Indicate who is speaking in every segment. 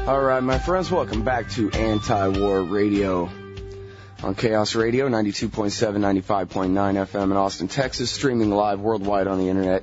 Speaker 1: All right, my friends, welcome back to Anti-War Radio on Chaos Radio, 92.7, 95.9 FM in Austin, Texas, streaming live worldwide on the internet,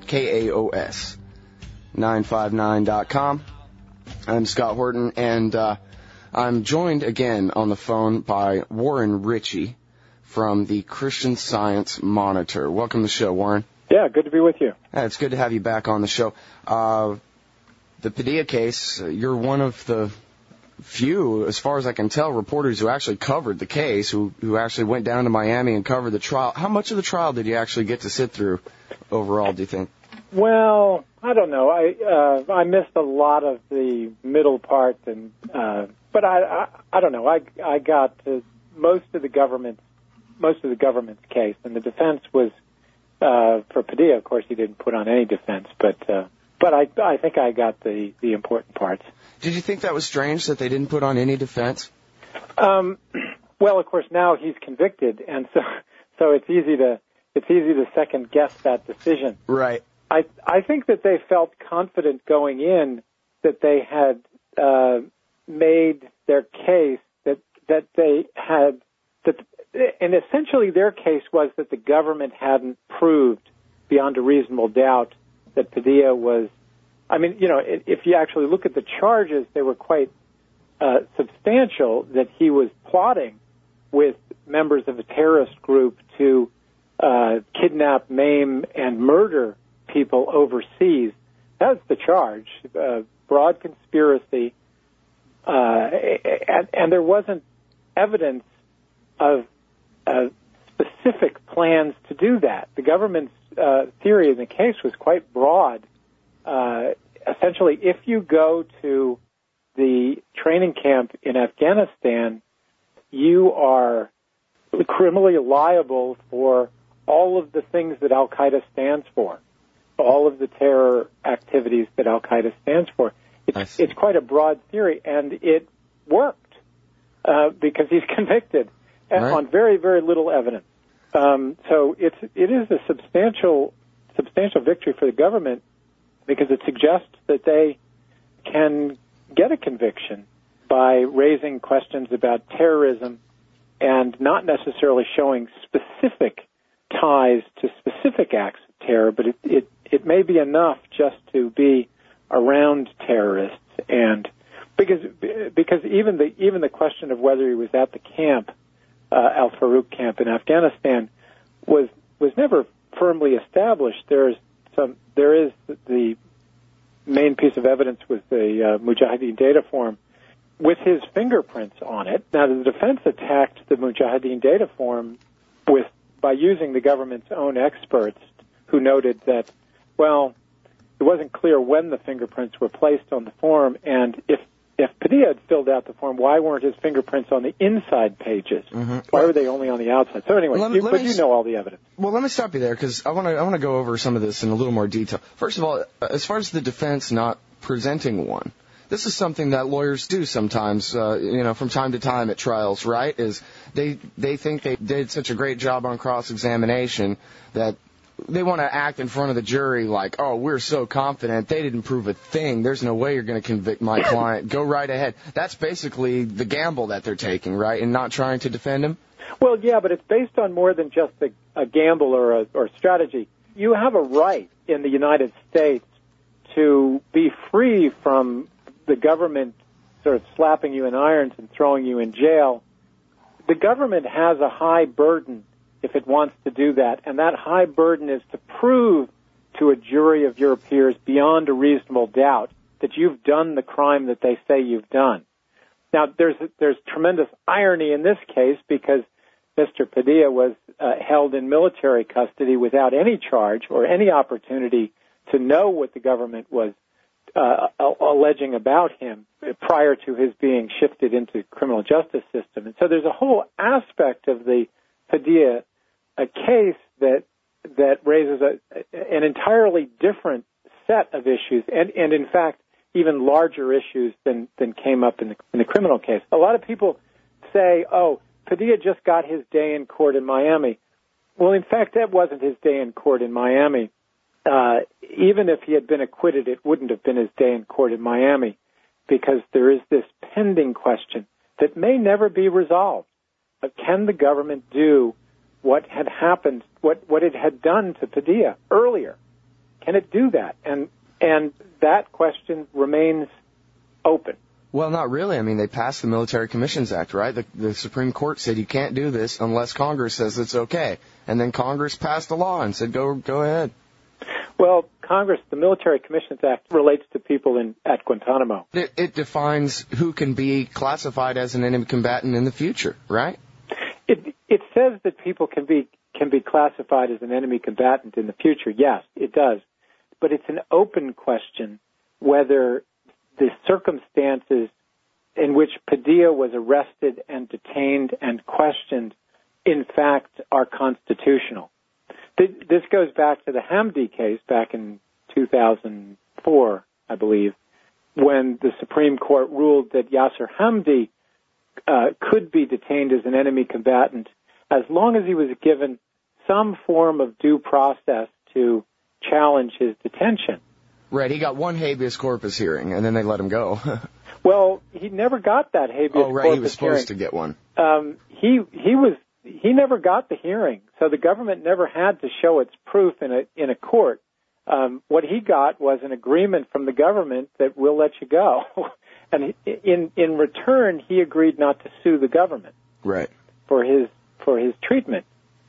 Speaker 1: KAOS959.com. I'm Scott Horton, and I'm joined again on the phone by Warren Ritchie from the Christian Science Monitor. Welcome to the show, Warren.
Speaker 2: Yeah, good to be with you.
Speaker 1: It's good to have you back on the show. The Padilla case, you're one of the few, as far as I can tell, reporters who actually covered the case, who actually went down to Miami and covered the trial. How much of the trial did you actually get to sit through overall, do you think?
Speaker 2: Well, I don't know. I missed a lot of the middle part, and but I don't know. I got most of the government's case, and the defense was for Padilla. Of course, he didn't put on any defense, but I think I got the important parts.
Speaker 1: Did you think that was strange that they didn't put on any defense?
Speaker 2: Well, of course, now he's convicted, and so it's easy to second guess that decision.
Speaker 1: Right.
Speaker 2: I think that they felt confident going in that they had made their case that they had and essentially their case was that the government hadn't proved beyond a reasonable doubt that Padilla was. I mean, you know, if you actually look at the charges, they were quite substantial, that he was plotting with members of a terrorist group to kidnap, maim, and murder people overseas. That's the charge, broad conspiracy, and there wasn't evidence of specific plans to do that. The government's theory in the case was quite broad. Essentially, if you go to the training camp in Afghanistan, you are criminally liable for all of the things that Al-Qaeda stands for, all of the terror activities that Al-Qaeda stands for. It's quite a broad theory, and it worked because he's convicted on very, very little evidence. So it is a substantial victory for the government, because it suggests that they can get a conviction by raising questions about terrorism and not necessarily showing specific ties to specific acts of terror, but it may be enough just to be around terrorists, and because even the question of whether he was at the camp, Al-Farouk camp in Afghanistan, was never firmly established. There is the main piece of evidence was the Mujahideen data form with his fingerprints on it. Now, the defense attacked the Mujahideen data form by using the government's own experts, who noted that, well, it wasn't clear when the fingerprints were placed on the form, and if Padilla had filled out the form, why weren't his fingerprints on the inside pages? Mm-hmm. Why were they only on the outside? So anyway, you know all the evidence.
Speaker 1: Well, let me stop you there, because I want to go over some of this in a little more detail. First of all, as far as the defense not presenting one, this is something that lawyers do sometimes, from time to time at trials, right? Is they think they did such a great job on cross-examination that they want to act in front of the jury like, oh, we're so confident they didn't prove a thing. There's no way you're going to convict my client. Go right ahead. That's basically the gamble that they're taking, right, and not trying to defend him?
Speaker 2: Well, yeah, but it's based on more than just a gamble or strategy. You have a right in the United States to be free from the government sort of slapping you in irons and throwing you in jail. The government has a high burden if it wants to do that, and that high burden is to prove to a jury of your peers beyond a reasonable doubt that you've done the crime that they say you've done. Now, there's tremendous irony in this case, because Mr. Padilla was held in military custody without any charge or any opportunity to know what the government was alleging about him prior to his being shifted into criminal justice system. And so there's a whole aspect of the Padilla case that raises an entirely different set of issues, and in fact even larger issues than came up in the criminal case. A lot of people say, oh, Padilla just got his day in court in Miami. Well, in fact, that wasn't his day in court in Miami. Even if he had been acquitted, it wouldn't have been his day in court in Miami. because there is this pending question that may never be resolved. Can the government do what had happened, what it had done to Padilla earlier? Can it do that? And that question remains open.
Speaker 1: Well, not really. I mean, they passed the Military Commissions Act, right? The Supreme Court said you can't do this unless Congress says it's okay. And then Congress passed a law and said, go ahead.
Speaker 2: Well, Congress, the Military Commissions Act relates to people at Guantanamo.
Speaker 1: It defines who can be classified as an enemy combatant in the future, right?
Speaker 2: It says that people can be classified as an enemy combatant in the future. Yes, it does. But it's an open question whether the circumstances in which Padilla was arrested and detained and questioned, in fact, are constitutional. This goes back to the Hamdi case back in 2004, I believe, when the Supreme Court ruled that Yasser Hamdi could be detained as an enemy combatant as long as he was given some form of due process to challenge his detention.
Speaker 1: Right, he got one habeas corpus hearing, and then they let him go.
Speaker 2: Well, he never got that habeas corpus hearing.
Speaker 1: Oh, right, he was supposed to get one.
Speaker 2: He never got the hearing, so the government never had to show its proof in a court. What he got was an agreement from the government that we'll let you go, and in return he agreed not to sue the government.
Speaker 1: Right.
Speaker 2: For his treatment.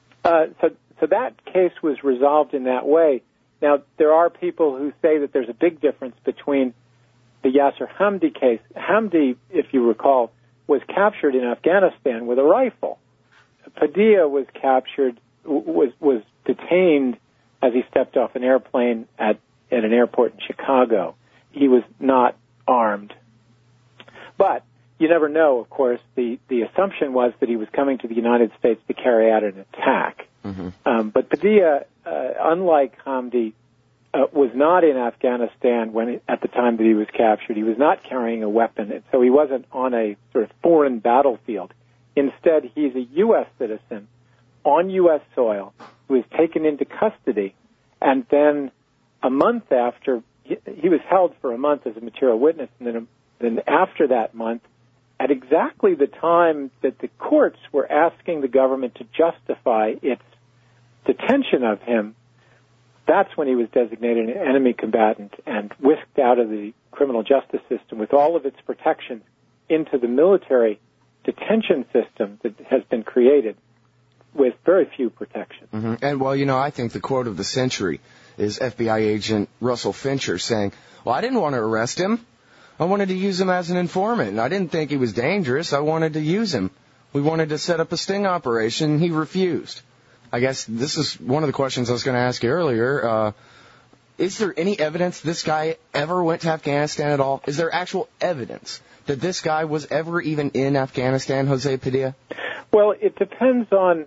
Speaker 2: So that case was resolved in that way. Now, there are people who say that there's a big difference between the Yasser Hamdi case. Hamdi, if you recall, was captured in Afghanistan with a rifle. Padilla was captured, was detained as he stepped off an airplane at an airport in Chicago. He was not armed. But you never know, of course. The assumption was that he was coming to the United States to carry out an attack. Mm-hmm. But Padilla, unlike Hamdi, was not in Afghanistan at the time that he was captured. He was not carrying a weapon, and so he wasn't on a sort of foreign battlefield. Instead, he's a U.S. citizen on U.S. soil who was taken into custody, and then a month after, he was held for a month as a material witness, and then after that month, at exactly the time that the courts were asking the government to justify its detention of him, that's when he was designated an enemy combatant and whisked out of the criminal justice system with all of its protections into the military detention system that has been created with very few protections.
Speaker 1: Mm-hmm. And, well, I think the quote of the century is FBI agent Russell Fincher saying, well, I didn't want to arrest him. I wanted to use him as an informant. I didn't think he was dangerous. I wanted to use him. We wanted to set up a sting operation. He refused. I guess this is one of the questions I was going to ask you earlier. Is there any evidence this guy ever went to Afghanistan at all? Is there actual evidence that this guy was ever even in Afghanistan, Jose Padilla?
Speaker 2: Well, it depends on,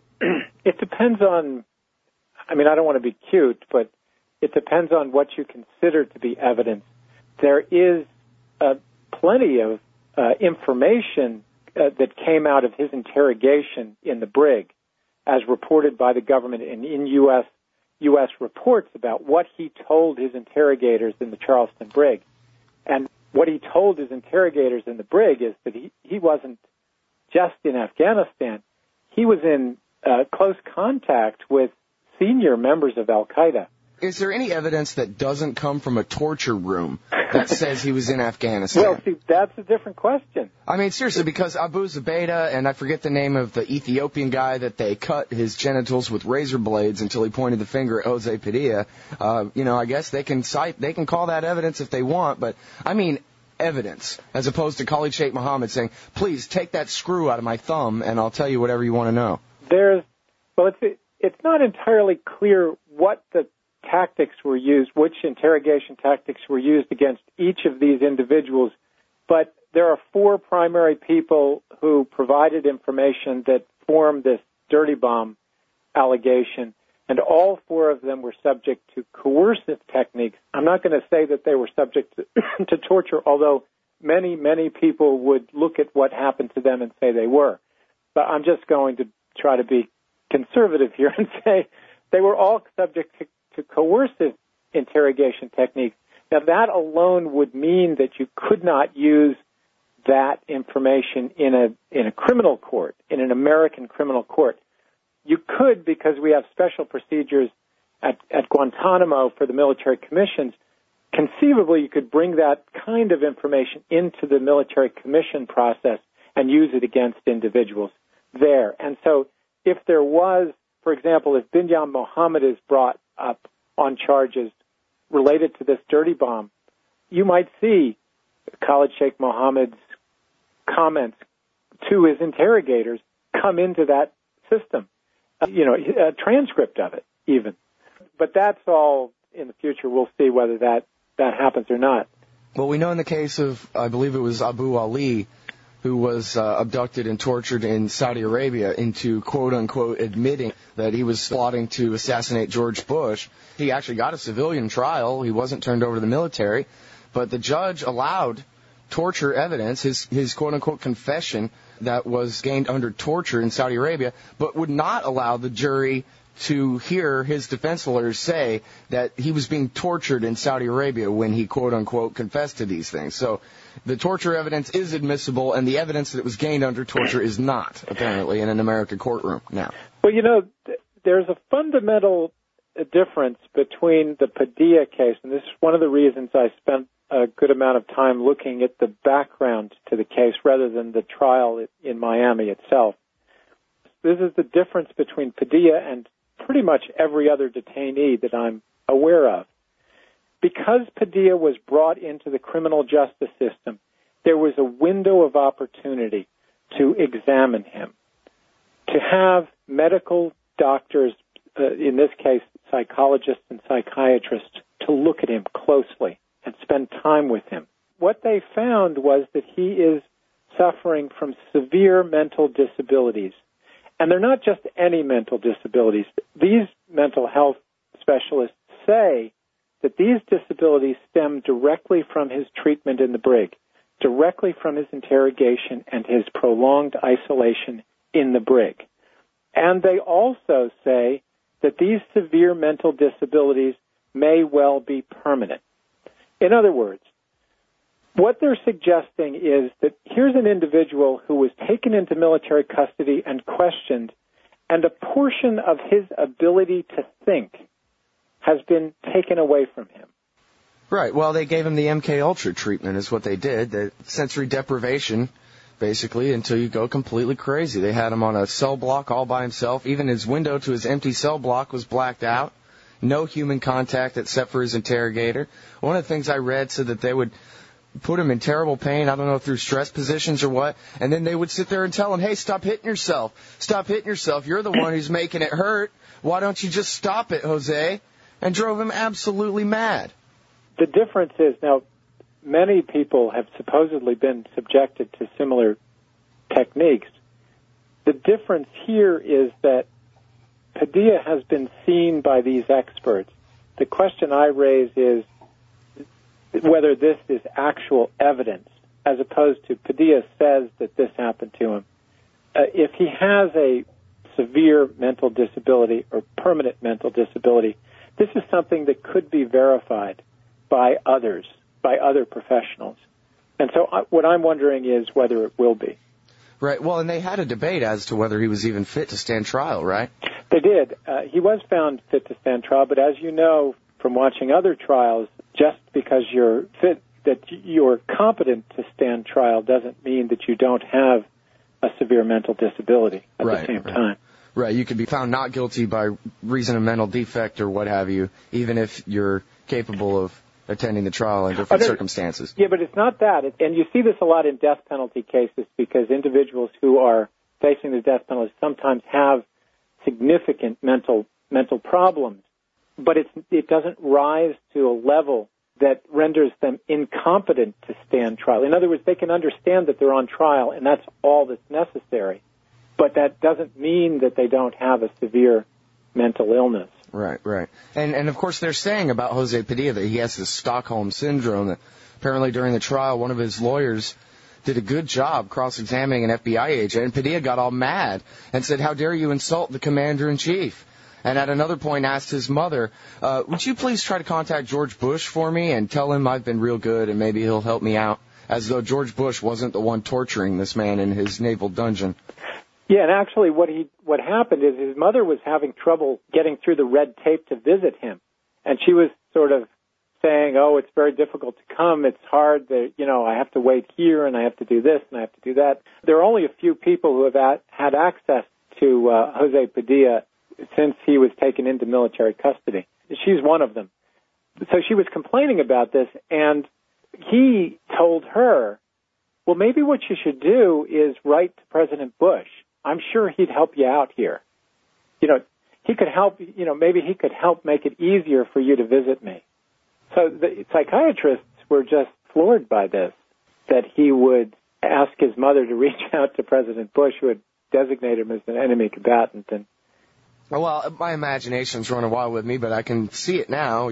Speaker 2: I mean, I don't want to be cute, but it depends on what you consider to be evidence. There is plenty of information that came out of his interrogation in the brig, as reported by the government in U.S. reports about what he told his interrogators in the Charleston brig. And what he told his interrogators in the brig is that he wasn't just in Afghanistan. He was in close contact with senior members of Al-Qaeda.
Speaker 1: Is there any evidence that doesn't come from a torture room that says he was in Afghanistan?
Speaker 2: Well, see, that's a different question.
Speaker 1: I mean, seriously, because Abu Zubaydah, and I forget the name of the Ethiopian guy that they cut his genitals with razor blades until he pointed the finger at Jose Padilla, I guess they can call that evidence if they want, but I mean evidence, as opposed to Khalid Sheikh Mohammed saying, please take that screw out of my thumb and I'll tell you whatever you want to know.
Speaker 2: It's not entirely clear what the tactics were used, which interrogation tactics were used against each of these individuals, but there are four primary people who provided information that form this dirty bomb allegation, and all four of them were subject to coercive techniques. I'm not going to say that they were subject to torture, although many, many people would look at what happened to them and say they were. But I'm just going to try to be conservative here and say they were all subject to coercive interrogation techniques. Now, that alone would mean that you could not use that information in a criminal court, in an American criminal court. You could, because we have special procedures at Guantanamo for the military commissions. Conceivably, you could bring that kind of information into the military commission process and use it against individuals there. And so if there was, for example, if Binyam Mohammed is brought up on charges related to this dirty bomb, you might see Khalid Sheikh Mohammed's comments to his interrogators come into that system, a transcript of it even. But that's all in the future. We'll see whether that happens or not.
Speaker 1: Well, we know in the case of, I believe it was Abu Ali, who was abducted and tortured in Saudi Arabia into, quote-unquote, admitting that he was plotting to assassinate George Bush. He actually got a civilian trial. He wasn't turned over to the military. But the judge allowed torture evidence, his quote-unquote confession that was gained under torture in Saudi Arabia, but would not allow the jury to hear his defense lawyers say that he was being tortured in Saudi Arabia when he, quote-unquote, confessed to these things. So the torture evidence is admissible, and the evidence that was gained under torture is not, apparently, in an American courtroom now.
Speaker 2: Well, there's a fundamental difference between the Padilla case, and this is one of the reasons I spent a good amount of time looking at the background to the case rather than the trial in Miami itself. This is the difference between Padilla and pretty much every other detainee that I'm aware of. Because Padilla was brought into the criminal justice system, there was a window of opportunity to examine him, to have medical doctors, in this case psychologists and psychiatrists, to look at him closely and spend time with him. What they found was that he is suffering from severe mental disabilities. And they're not just any mental disabilities. These mental health specialists say that these disabilities stem directly from his treatment in the brig, directly from his interrogation and his prolonged isolation in the brig. And they also say that these severe mental disabilities may well be permanent. In other words, what they're suggesting is that here's an individual who was taken into military custody and questioned, and a portion of his ability to think has been taken away from him.
Speaker 1: Right. Well, they gave him the MK Ultra treatment is what they did. The sensory deprivation, basically, until you go completely crazy. They had him on a cell block all by himself. Even his window to his empty cell block was blacked out. No human contact except for his interrogator. One of the things I read said that they would put him in terrible pain, I don't know, through stress positions or what, and then they would sit there and tell him, hey, stop hitting yourself. Stop hitting yourself. You're the one who's making it hurt. Why don't you just stop it, Jose? And drove him absolutely mad.
Speaker 2: The difference is, now, many people have supposedly been subjected to similar techniques. The difference here is that Padilla has been seen by these experts. The question I raise is whether this is actual evidence, as opposed to Padilla says that this happened to him. If he has a severe mental disability or permanent mental disability, this is something that could be verified by others, by other professionals. And so what I'm wondering is whether it will be.
Speaker 1: Right. Well, and they had a debate as to whether he was even fit to stand trial, right?
Speaker 2: They did. He was found fit to stand trial, but as you know from watching other trials, just because you're fit, that you're competent to stand trial doesn't mean that you don't have a severe mental disability at the same time.
Speaker 1: Right. You could be found not guilty by reason of mental defect or what have you, even if you're capable of attending the trial in different circumstances.
Speaker 2: Yeah, but it's not that. And you see this a lot in death penalty cases because individuals who are facing the death penalty sometimes have significant mental problems, but it doesn't rise to a level that renders them incompetent to stand trial. In other words, they can understand that they're on trial, and that's all that's necessary, but that doesn't mean that they don't have a severe mental illness.
Speaker 1: Right, right. And of course, they're saying about Jose Padilla that he has this Stockholm syndrome, that apparently during the trial, one of his lawyers did a good job cross-examining an FBI agent, and Padilla got all mad and said, how dare you insult the commander-in-chief? And at another point asked his mother, would you please try to contact George Bush for me and tell him I've been real good and maybe he'll help me out, as though George Bush wasn't the one torturing this man in his naval dungeon.
Speaker 2: Yeah, and actually what happened is his mother was having trouble getting through the red tape to visit him. And she was sort of saying, oh, it's very difficult to come. It's hard that, I have to wait here and I have to do this and I have to do that. There are only a few people who have had access to Jose Padilla since he was taken into military custody. She's one of them. So she was complaining about this, and he told her, well, maybe what you should do is write to President Bush. I'm sure he'd help you out here. He could help, maybe he could help make it easier for you to visit me. So the psychiatrists were just floored by this, that he would ask his mother to reach out to President Bush, who had designated him as an enemy combatant. And
Speaker 1: well, my imagination's running wild with me, but I can see it now,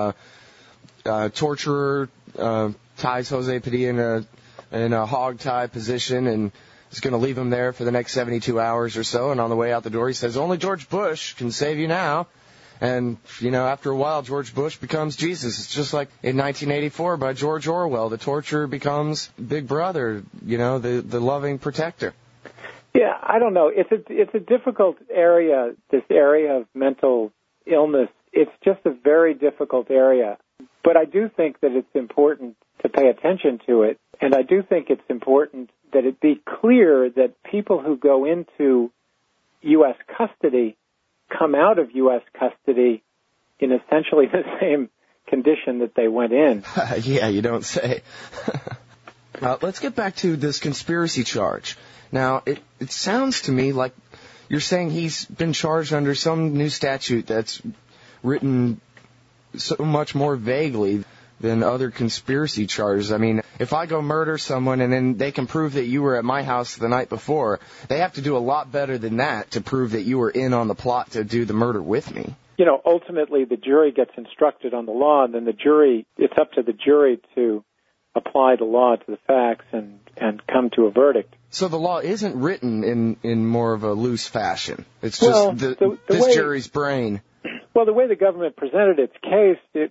Speaker 1: torturer ties Jose Padilla in a hog tie position and is going to leave him there for the next 72 hours or so, and on the way out the door he says, only George Bush can save you now. And, after a while, George Bush becomes Jesus. It's just like in 1984 by George Orwell. The torturer becomes Big Brother, the loving protector.
Speaker 2: Yeah, I don't know. It's a difficult area, this area of mental illness. It's just a very difficult area. But I do think that it's important to pay attention to it. And I do think it's important that it be clear that people who go into U.S. custody come out of U.S. custody in essentially the same condition that they went in.
Speaker 1: Yeah, you don't say. Let's get back to this conspiracy charge. Now, it sounds to me like you're saying he's been charged under some new statute that's written so much more vaguely than other conspiracy charges. I mean, if I go murder someone and then they can prove that you were at my house the night before, they have to do a lot better than that to prove that you were in on the plot to do the murder with me.
Speaker 2: Ultimately the jury gets instructed on the law, and then it's up to the jury to apply the law to the facts and come to a verdict.
Speaker 1: So the law isn't written in more of a loose fashion. It's just this jury's brain.
Speaker 2: Well, the way the government presented its case,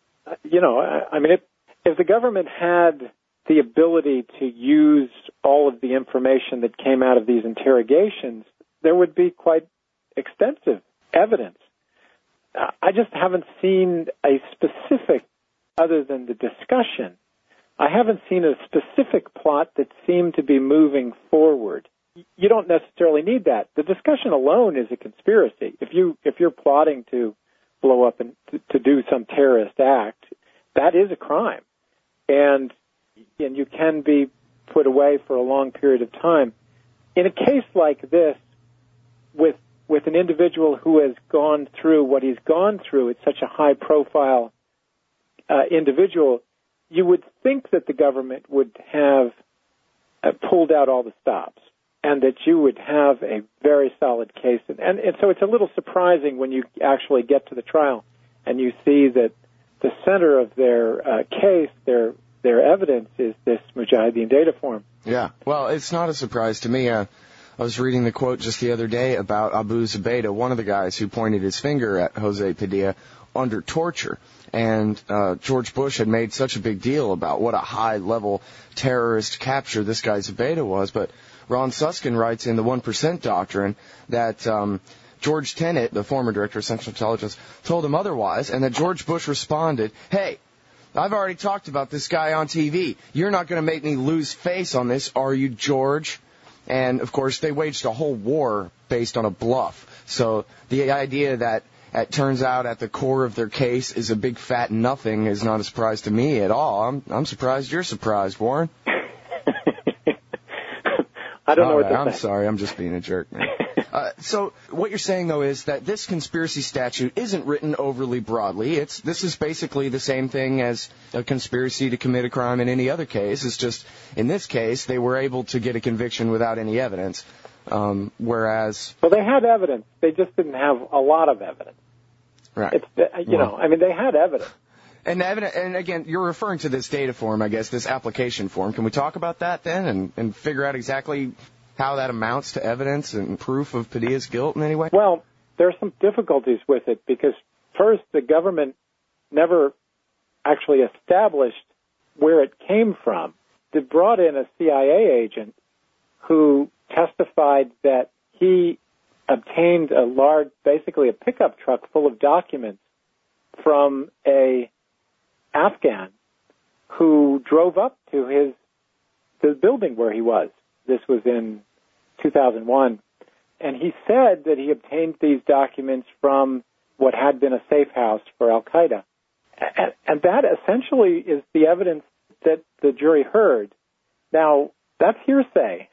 Speaker 2: if the government had the ability to use all of the information that came out of these interrogations, there would be quite extensive evidence. I just haven't seen a specific, other than the discussion, I haven't seen a specific plot that seemed to be moving forward. You don't necessarily need that. The discussion alone is a conspiracy. If you're plotting to blow up and to do some terrorist act, that is a crime, and you can be put away for a long period of time. In a case like this, with an individual who has gone through what he's gone through, it's such a high-profile individual, you would think that the government would have pulled out all the stops, and that you would have a very solid case. And so it's a little surprising when you actually get to the trial and you see that the center of their case, their evidence, is this Mujahideen data form.
Speaker 1: Yeah, well, it's not a surprise to me. I was reading the quote just the other day about Abu Zubaydah, one of the guys who pointed his finger at Jose Padilla under torture. And George Bush had made such a big deal about what a high-level terrorist capture this guy Zubaydah was. But Ron Susskind writes in the 1% Doctrine that George Tenet, the former director of Central Intelligence, told him otherwise, and that George Bush responded, hey, I've already talked about this guy on TV. You're not going to make me lose face on this, are you, George? And, of course, they waged a whole war based on a bluff. So the idea that it turns out at the core of their case is a big fat nothing is not a surprise to me at all. I'm surprised you're surprised, Warren.
Speaker 2: I don't know what to say.
Speaker 1: I'm sorry. I'm just being a jerk, man. So what you're saying, though, is that this conspiracy statute isn't written overly broadly. This is basically the same thing as a conspiracy to commit a crime in any other case. It's just, in this case, they were able to get a conviction without any evidence, whereas...
Speaker 2: Well, they had evidence. They just didn't have a lot of evidence.
Speaker 1: Right.
Speaker 2: They had evidence.
Speaker 1: And again, you're referring to this data form, I guess, this application form. Can we talk about that then and figure out exactly how that amounts to evidence and proof of Padilla's guilt in any way?
Speaker 2: Well, there are some difficulties with it because, first, the government never actually established where it came from. They brought in a CIA agent who testified that he obtained a large, basically a pickup truck full of documents from a Afghan who drove up to the building where he was. This was in 2001. And he said that he obtained these documents from what had been a safe house for Al-Qaeda. And that essentially is the evidence that the jury heard. Now, that's hearsay.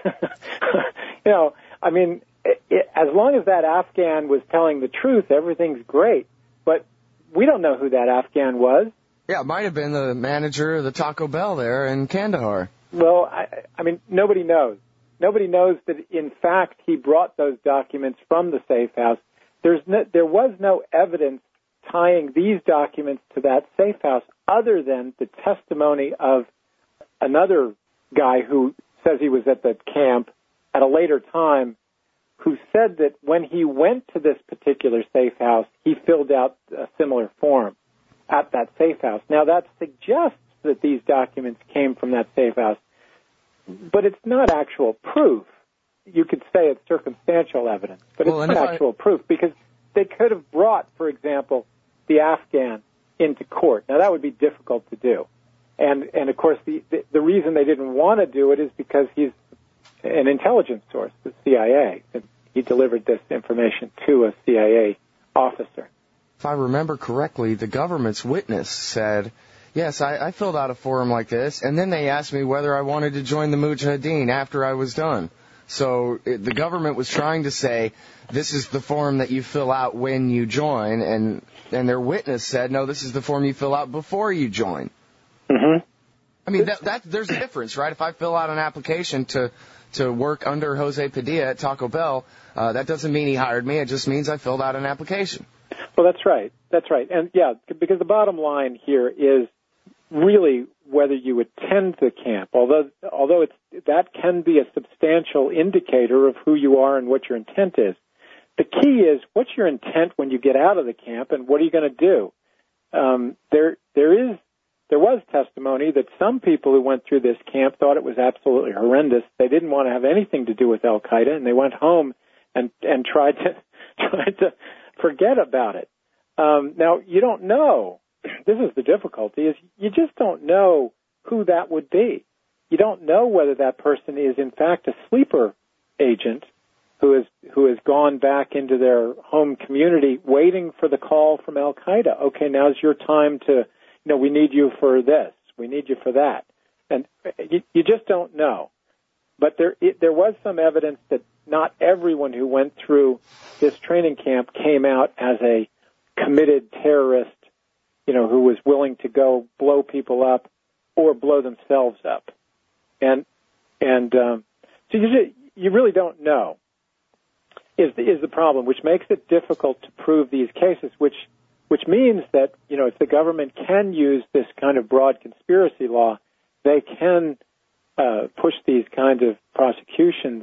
Speaker 2: I mean, as long as that Afghan was telling the truth, everything's great. But we don't know who that Afghan was.
Speaker 1: Yeah, it might have been the manager of the Taco Bell there in Kandahar.
Speaker 2: Well, I mean, nobody knows. Nobody knows that, in fact, he brought those documents from the safe house. There was no evidence tying these documents to that safe house other than the testimony of another guy who says he was at the camp at a later time, who said that when he went to this particular safe house, he filled out a similar form at that safe house. Now, that suggests that these documents came from that safe house, but it's not actual proof. You could say it's circumstantial evidence, but it's not actual proof because they could have brought, for example, the Afghan into court. Now, that would be difficult to do. And of course, the reason they didn't want to do it is because he's an intelligence source, the CIA. He delivered this information to a CIA officer.
Speaker 1: If I remember correctly, the government's witness said, yes, I filled out a form like this, and then they asked me whether I wanted to join the Mujahideen after I was done. So the government was trying to say, this is the form that you fill out when you join, and their witness said, no, this is the form you fill out before you join.
Speaker 2: Mm-hmm.
Speaker 1: I mean, there's a difference, right? If I fill out an application to work under Jose Padilla at Taco Bell, that doesn't mean he hired me. It just means I filled out an application.
Speaker 2: Well, that's right. That's right. And, yeah, because the bottom line here is really whether you attend the camp, although that can be a substantial indicator of who you are and what your intent is. The key is, what's your intent when you get out of the camp, and what are you going to do? There was testimony that some people who went through this camp thought it was absolutely horrendous. They didn't want to have anything to do with Al-Qaeda, and they went home and tried to forget about it. Now, you don't know. This is the difficulty, is you just don't know who that would be. You don't know whether that person is, in fact, a sleeper agent who has gone back into their home community waiting for the call from Al-Qaeda. Okay, now's your time to, we need you for this. We need you for that. And you just don't know. But there was some evidence that not everyone who went through this training camp came out as a committed terrorist, who was willing to go blow people up or blow themselves up. And so you really don't know is the problem, which makes it difficult to prove these cases, which means that, if the government can use this kind of broad conspiracy law, they can push these kinds of prosecutions,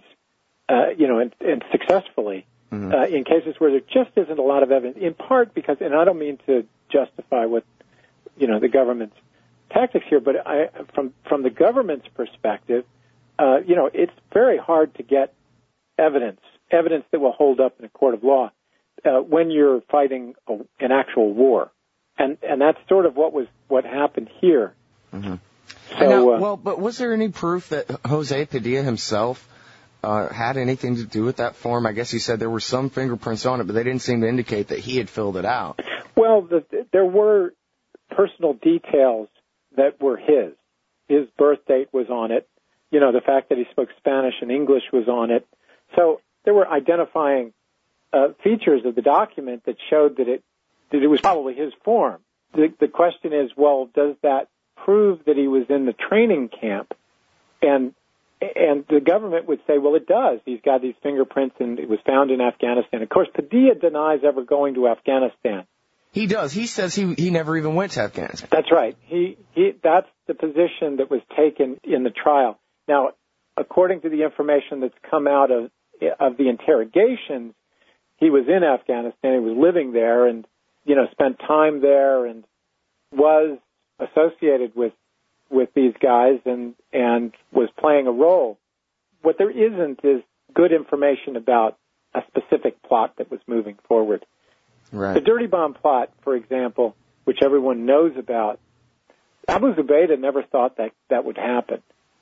Speaker 2: and successfully in cases where there just isn't a lot of evidence, in part because, and I don't mean to justify what, the government's tactics here, but from the government's perspective, it's very hard to get evidence that will hold up in a court of law when you're fighting an actual war. And that's sort of what happened here.
Speaker 1: Mm-hmm. So, but was there any proof that Jose Padilla himself had anything to do with that form? I guess you said there were some fingerprints on it, but they didn't seem to indicate that he had filled it out.
Speaker 2: Well, there were personal details that were his. His birth date was on it. The fact that he spoke Spanish and English was on it. So there were identifying features of the document that showed that it was probably his form. The question is, well, does that prove that he was in the training camp? And the government would say, well, it does. He's got these fingerprints, and it was found in Afghanistan. Of course, Padilla denies ever going to Afghanistan.
Speaker 1: He does. He says he never even went to Afghanistan.
Speaker 2: That's right. That's the position that was taken in the trial. Now, according to the information that's come out of the interrogations, he was in Afghanistan, he was living there and, spent time there and was associated with these guys and was playing a role. What there isn't is good information about a specific plot that was moving forward.
Speaker 1: Right.
Speaker 2: The Dirty Bomb plot, for example, which everyone knows about, Abu Zubaydah never thought that would happen.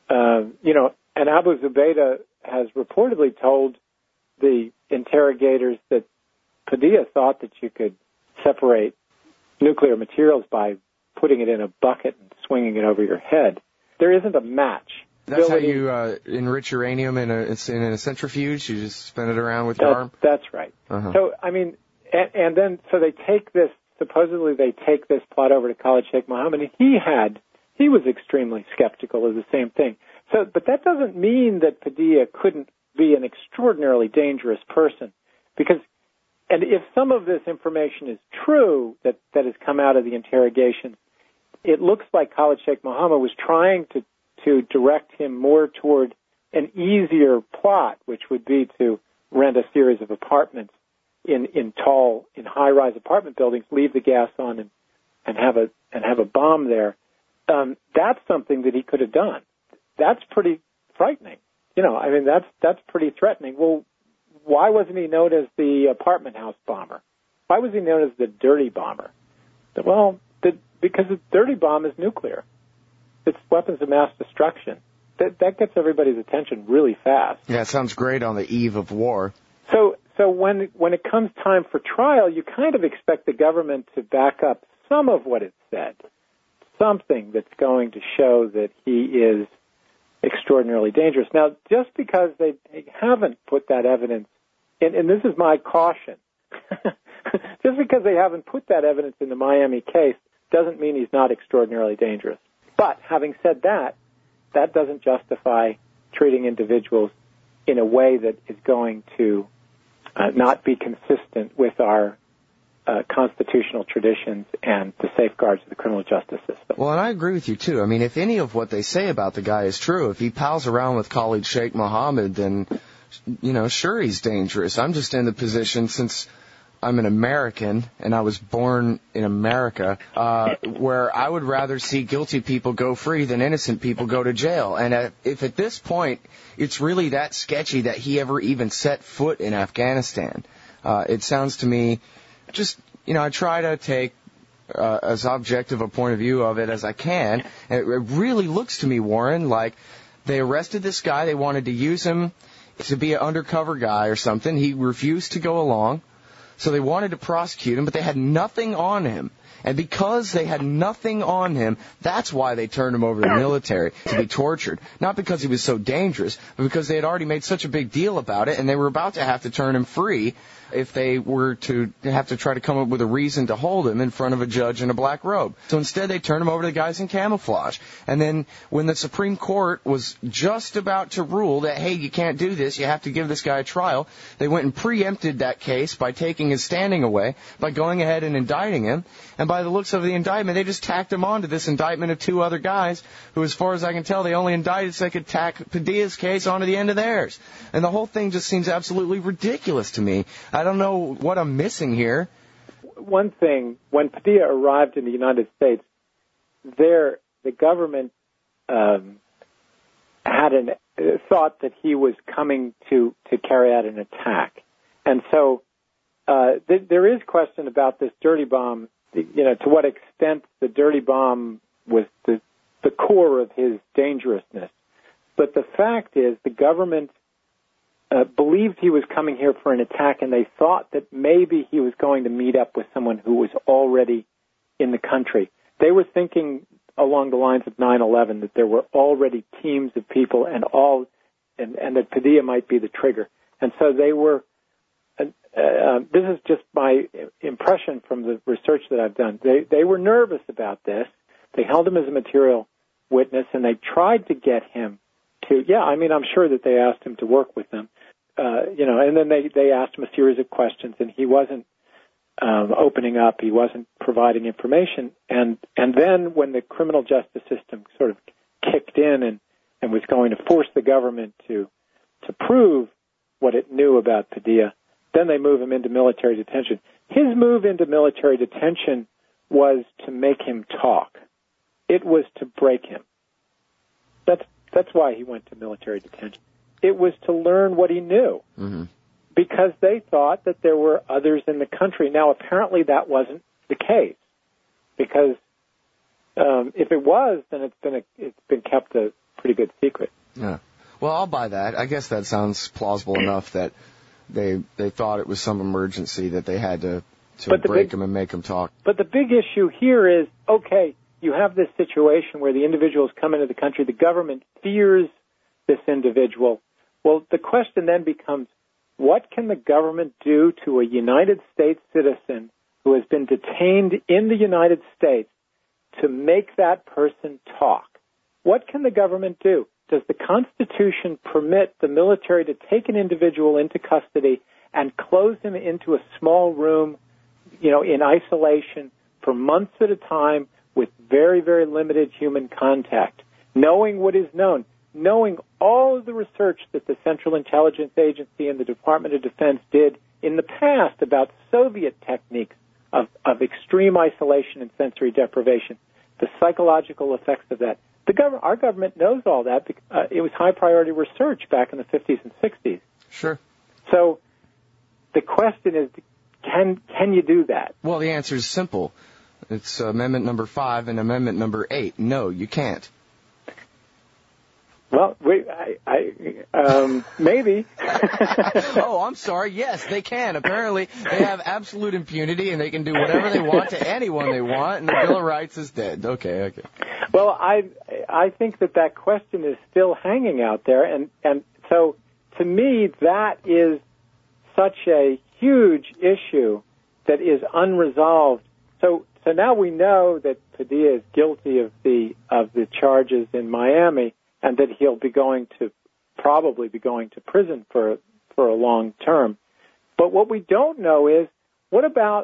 Speaker 2: And Abu Zubaydah has reportedly told the interrogators that Padilla thought that you could separate nuclear materials by putting it in a bucket and swinging it over your head. There isn't a match.
Speaker 1: That's how you enrich uranium in a centrifuge? You just spin it around with your arm?
Speaker 2: That's right.
Speaker 1: Uh-huh.
Speaker 2: So, and then they take this, supposedly they take this plot over to Khalid Sheikh Mohammed, and he was extremely skeptical of the same thing. So, but that doesn't mean that Padilla couldn't be an extraordinarily dangerous person, and if some of this information is true that has come out of the interrogation, it looks like Khalid Sheikh Mohammed was trying to direct him more toward an easier plot, which would be to rent a series of apartments in high-rise apartment buildings, leave the gas on and have a bomb there. That's something that he could have done. That's pretty frightening. That's pretty threatening. Well, why wasn't he known as the apartment house bomber? Why was he known as the dirty bomber? Well, because the dirty bomb is nuclear. It's weapons of mass destruction. That gets everybody's attention really fast.
Speaker 1: Yeah, it sounds great on the eve of war.
Speaker 2: So when it comes time for trial, you kind of expect the government to back up some of what it said, something that's going to show that he is extraordinarily dangerous. Now, just because they haven't put that evidence, and this is my caution, just because they haven't put that evidence in the Miami case doesn't mean he's not extraordinarily dangerous. But having said that, that doesn't justify treating individuals in a way that is going to not be consistent with our constitutional traditions and the safeguards of the criminal justice system.
Speaker 1: Well, and I agree with you, too. If any of what they say about the guy is true, if he pals around with Khalid Sheikh Mohammed, then, sure, he's dangerous. I'm just in the position, since I'm an American and I was born in America, where I would rather see guilty people go free than innocent people go to jail. And if at this point it's really that sketchy that he ever even set foot in Afghanistan, it sounds to me just, I try to take as objective a point of view of it as I can. And it really looks to me, Warren, like they arrested this guy. They wanted to use him to be an undercover guy or something. He refused to go along. So they wanted to prosecute him, but they had nothing on him. And because they had nothing on him, that's why they turned him over to the military to be tortured. Not because he was so dangerous, but because they had already made such a big deal about it, and they were about to have to turn him free if they were to have to try to come up with a reason to hold him in front of a judge in a black robe. So instead, they turned him over to the guys in camouflage. And then when the Supreme Court was just about to rule that, hey, you can't do this, you have to give this guy a trial, they went and preempted that case by taking his standing away, by going ahead and indicting him. And by the looks of the indictment, they just tacked him on to this indictment of two other guys who, as far as I can tell, they only indicted so they could tack Padilla's case onto the end of theirs. And the whole thing just seems absolutely ridiculous to me. I don't know what I'm missing here.
Speaker 2: One thing, when Padilla arrived in the United States, the government thought that he was coming to carry out an attack. And so there is question about this dirty bomb, to what extent the dirty bomb was the core of his dangerousness. But the fact is the government believed he was coming here for an attack, and they thought that maybe he was going to meet up with someone who was already in the country. They were thinking along the lines of 9/11 that there were already teams of people and that Padilla might be the trigger. And so they were, this is just my impression from the research that I've done. They were nervous about this. They held him as a material witness, and they tried to get him to, I'm sure that they asked him to work with them, and then they asked him a series of questions, and he wasn't opening up, he wasn't providing information, and then when the criminal justice system sort of kicked in and was going to force the government to prove what it knew about Padilla, Then they move him into military detention. His move into military detention was to make him talk. It was to break him. That's why he went to military detention. It was to learn what he knew. Mm-hmm. Because they thought that there were others in the country. Now, apparently that wasn't the case. Because if it was, then it's been kept a pretty good secret.
Speaker 1: Yeah. Well, I'll buy that. I guess that sounds plausible enough that they thought it was some emergency that they had to break him and make him talk.
Speaker 2: But the big issue here is, okay, you have this situation where the individuals come into the country, the government fears this individual. Well, the question then becomes, what can the government do to a United States citizen who has been detained in the United States to make that person talk? What can the government do? Does the Constitution permit the military to take an individual into custody and close him into a small room, in isolation for months at a time with very, very limited human contact, knowing what is known, knowing all of the research that the Central Intelligence Agency and the Department of Defense did in the past about Soviet techniques of extreme isolation and sensory deprivation, the psychological effects of that? Our government knows all that. It was high-priority research back in the 50s and 60s.
Speaker 1: Sure.
Speaker 2: So the question is, can you do that?
Speaker 1: Well, the answer is simple. It's Amendment number 5 and Amendment number 8. No, you can't.
Speaker 2: Well, maybe.
Speaker 1: Oh, I'm sorry. Yes, they can. Apparently, they have absolute impunity, and they can do whatever they want to anyone they want, and the Bill of Rights is dead. Okay.
Speaker 2: Well, I think that question is still hanging out there, and so to me, that is such a huge issue that is unresolved. So now we know that Padilla is guilty of the charges in Miami, and that he'll probably be going to prison for a long term. But what we don't know is, what about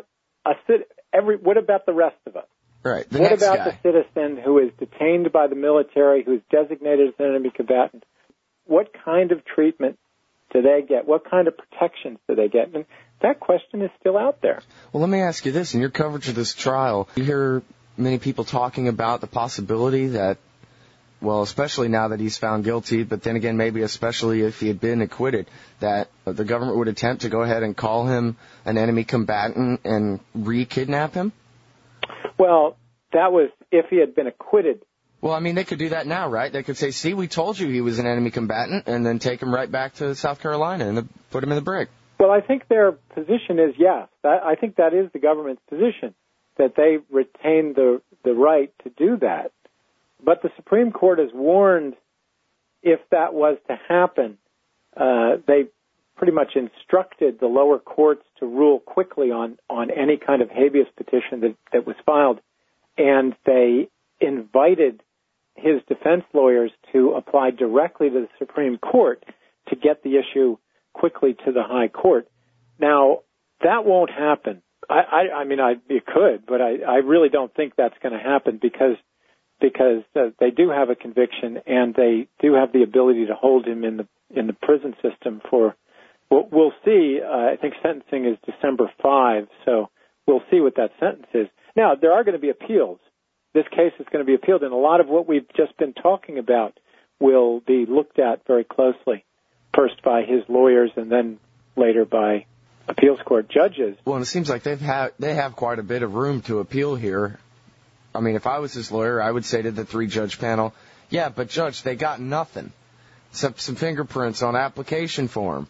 Speaker 2: the rest of us?
Speaker 1: Right.
Speaker 2: What about the citizen who is detained by the military, who is designated as an enemy combatant? What kind of treatment do they get? What kind of protections do they get? And that question is still out there.
Speaker 1: Well, let me ask you this. In your coverage of this trial, you hear many people talking about the possibility that, well, especially now that he's found guilty, but then again, maybe especially if he had been acquitted, that the government would attempt to go ahead and call him an enemy combatant and re-kidnap him?
Speaker 2: Well, that was if he had been acquitted.
Speaker 1: Well, I mean, they could do that now, right? They could say, see, we told you he was an enemy combatant, and then take him right back to South Carolina and put him in the brig.
Speaker 2: Well, I think their position is yes. I think that is the government's position, that they retain the right to do that. But the Supreme Court has warned, if that was to happen, they pretty much instructed the lower courts to rule quickly on any kind of habeas petition that was filed, and they invited his defense lawyers to apply directly to the Supreme Court to get the issue quickly to the high court. Now, that won't happen. I mean, it could, but I really don't think that's going to happen because they do have a conviction, and they do have the ability to hold him in the prison system for. We'll see. I think sentencing is December 5, so we'll see what that sentence is. Now, there are going to be appeals. This case is going to be appealed, and a lot of what we've just been talking about will be looked at very closely, first by his lawyers and then later by appeals court judges.
Speaker 1: Well, and it seems like they have quite a bit of room to appeal here. I mean, if I was his lawyer, I would say to the 3-judge panel, yeah, but Judge, they got nothing except some fingerprints on application form.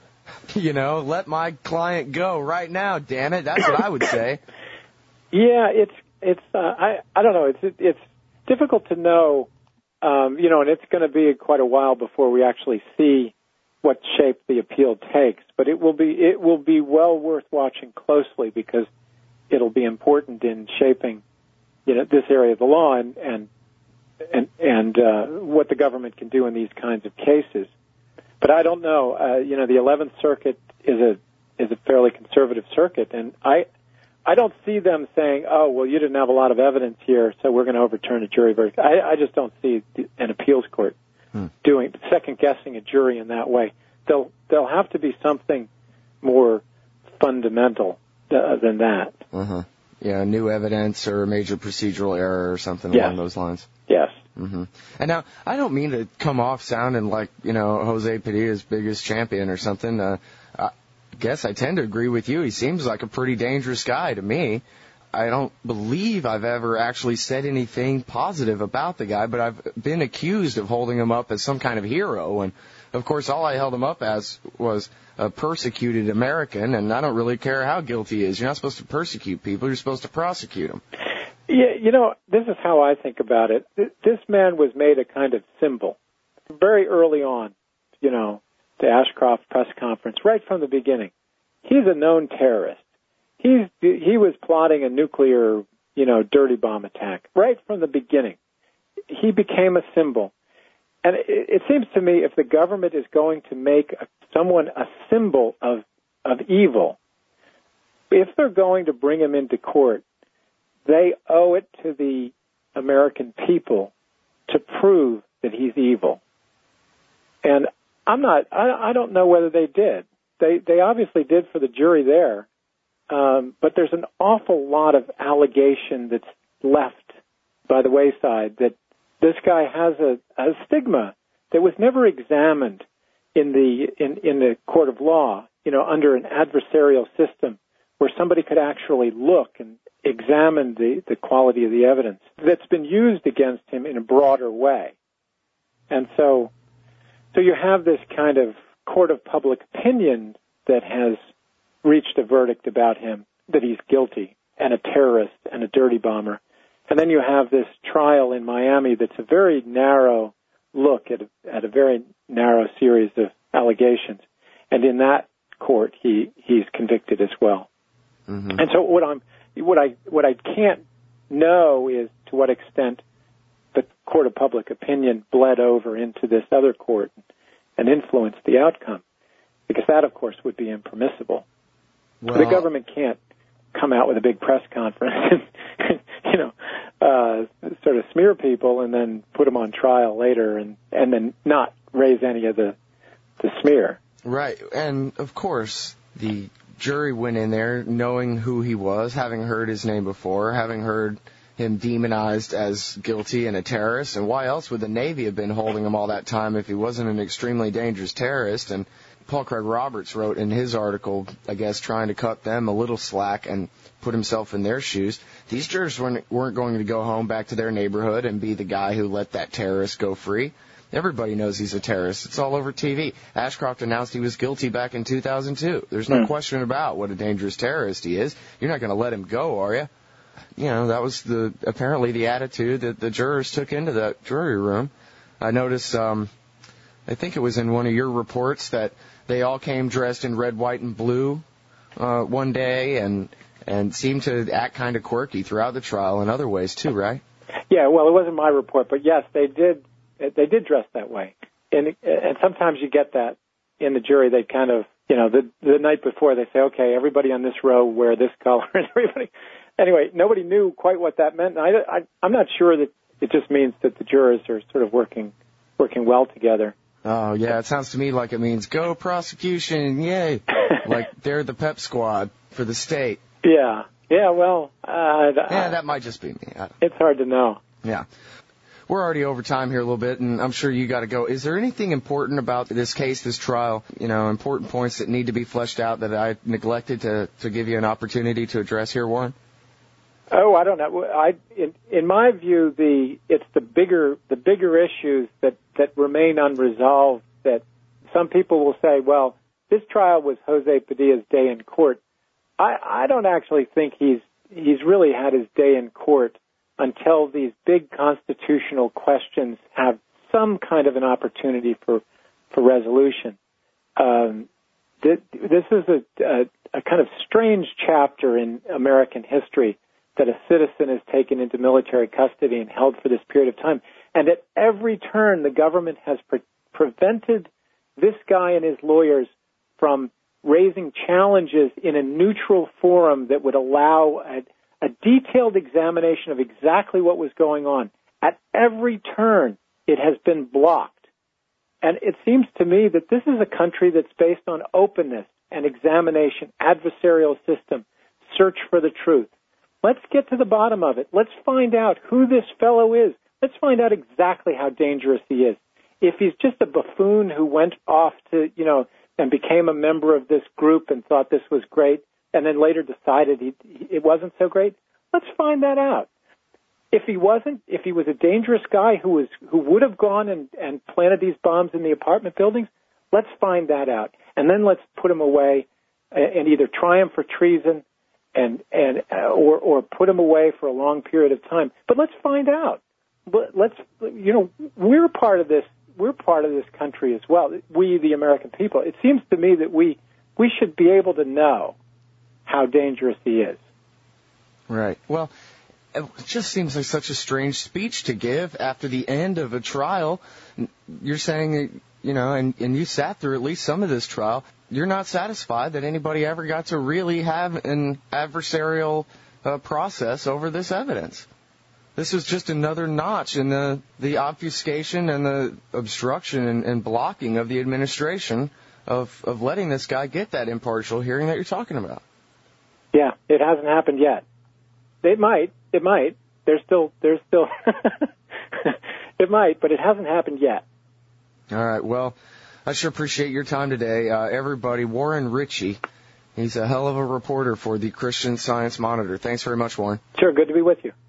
Speaker 1: Let my client go right now, damn it. That's what I would say.
Speaker 2: Yeah, I don't know. It's difficult to know, and it's going to be quite a while before we actually see what shape the appeal takes. But it will be well worth watching closely, because it'll be important in shaping, this area of the law and what the government can do in these kinds of cases. But I don't know. The 11th Circuit is a fairly conservative circuit, and I don't see them saying, oh, well, you didn't have a lot of evidence here, so we're going to overturn a jury verdict. I just don't see an appeals court second-guessing a jury in that way. There'll have to be something more fundamental than that.
Speaker 1: Uh-huh. Yeah, new evidence or a major procedural error or something along those lines.
Speaker 2: Yes.
Speaker 1: Mm-hmm. And now, I don't mean to come off sounding like, Jose Padilla's biggest champion or something. I guess I tend to agree with you. He seems like a pretty dangerous guy to me. I don't believe I've ever actually said anything positive about the guy, but I've been accused of holding him up as some kind of hero. And, of course, all I held him up as was a persecuted American, and I don't really care how guilty he is. You're not supposed to persecute people. You're supposed to prosecute them.
Speaker 2: Yeah, this is how I think about it. This man was made a kind of symbol very early on, the Ashcroft press conference, right from the beginning. He's a known terrorist. He was plotting a nuclear, dirty bomb attack right from the beginning. He became a symbol. And it seems to me if the government is going to make someone a symbol of evil, if they're going to bring him into court, they owe it to the American people to prove that he's evil. And I don't know whether they did. They obviously did for the jury there. But there's an awful lot of allegation that's left by the wayside that this guy has a stigma that was never examined in the court of law, under an adversarial system where somebody could actually look and examine the quality of the evidence that's been used against him in a broader way. And so you have this kind of court of public opinion that has reached a verdict about him, that he's guilty and a terrorist and a dirty bomber. And then you have this trial in Miami that's a very narrow look at a very narrow series of allegations. And in that court, he's convicted as well. Mm-hmm. And so what I can't know is to what extent the court of public opinion bled over into this other court and influenced the outcome, because that, of course, would be impermissible. Well, the government can't come out with a big press conference and, sort of smear people and then put them on trial later and then not raise any of the smear.
Speaker 1: Right. And, of course, the jury went in there knowing who he was, having heard his name before, having heard him demonized as guilty and a terrorist. And why else would the Navy have been holding him all that time if he wasn't an extremely dangerous terrorist? And Paul Craig Roberts wrote in his article, I guess, trying to cut them a little slack and put himself in their shoes. These jurors weren't going to go home back to their neighborhood and be the guy who let that terrorist go free. Everybody knows he's a terrorist. It's all over TV. Ashcroft announced he was guilty back in 2002. There's no question about what a dangerous terrorist he is. You're not going to let him go, are you? That was apparently the attitude that the jurors took into that jury room. I noticed, I think it was in one of your reports that they all came dressed in red, white, and blue one day and seemed to act kind of quirky throughout the trial in other ways too, right?
Speaker 2: Yeah, well, it wasn't my report, but yes, they did dress that way. And sometimes you get that in the jury. They kind of, the night before they say, okay, everybody on this row wear this color, and everybody. Anyway, nobody knew quite what that meant. I'm not sure that it just means that the jurors are sort of working well together.
Speaker 1: Oh, yeah, it sounds to me like it means go prosecution, yay. Like they're the pep squad for the state.
Speaker 2: Yeah, well.
Speaker 1: That might just be me.
Speaker 2: It's hard to know.
Speaker 1: Yeah. We're already over time here a little bit, and I'm sure you got to go. Is there anything important about this case, this trial, important points that need to be fleshed out that I neglected to give you an opportunity to address here, Warren?
Speaker 2: Oh, I don't know. In my view, it's the bigger issues that remain unresolved. That some people will say, well, this trial was Jose Padilla's day in court. I don't actually think he's really had his day in court until these big constitutional questions have some kind of an opportunity for resolution. This is a kind of strange chapter in American history, that a citizen is taken into military custody and held for this period of time. And at every turn, the government has prevented this guy and his lawyers from raising challenges in a neutral forum that would allow a detailed examination of exactly what was going on. At every turn, it has been blocked. And it seems to me that this is a country that's based on openness, and examination, adversarial system, search for the truth. Let's get to the bottom of it. Let's find out who this fellow is. Let's find out exactly how dangerous he is. If he's just a buffoon who went off to, and became a member of this group and thought this was great, and then later decided it wasn't so great, let's find that out. If he wasn't, if he was a dangerous guy who would have gone and planted these bombs in the apartment buildings, let's find that out. And then let's put him away and either try him for treason or put him away for a long period of time. But let's find out. We're part of this. We're part of this country as well. We, the American people. It seems to me that we should be able to know how dangerous he is.
Speaker 1: Right. Well, it just seems like such a strange speech to give after the end of a trial. You're saying that, and you sat through at least some of this trial. You're not satisfied that anybody ever got to really have an adversarial process over this evidence. This is just another notch in the obfuscation and the obstruction and blocking of the administration of letting this guy get that impartial hearing that you're talking about.
Speaker 2: Yeah, it hasn't happened yet. It might. There's still it might, but it hasn't happened yet.
Speaker 1: All right. Well, I sure appreciate your time today. Everybody, Warren Ritchie, he's a hell of a reporter for the Christian Science Monitor. Thanks very much, Warren.
Speaker 2: Sure. Good to be with you.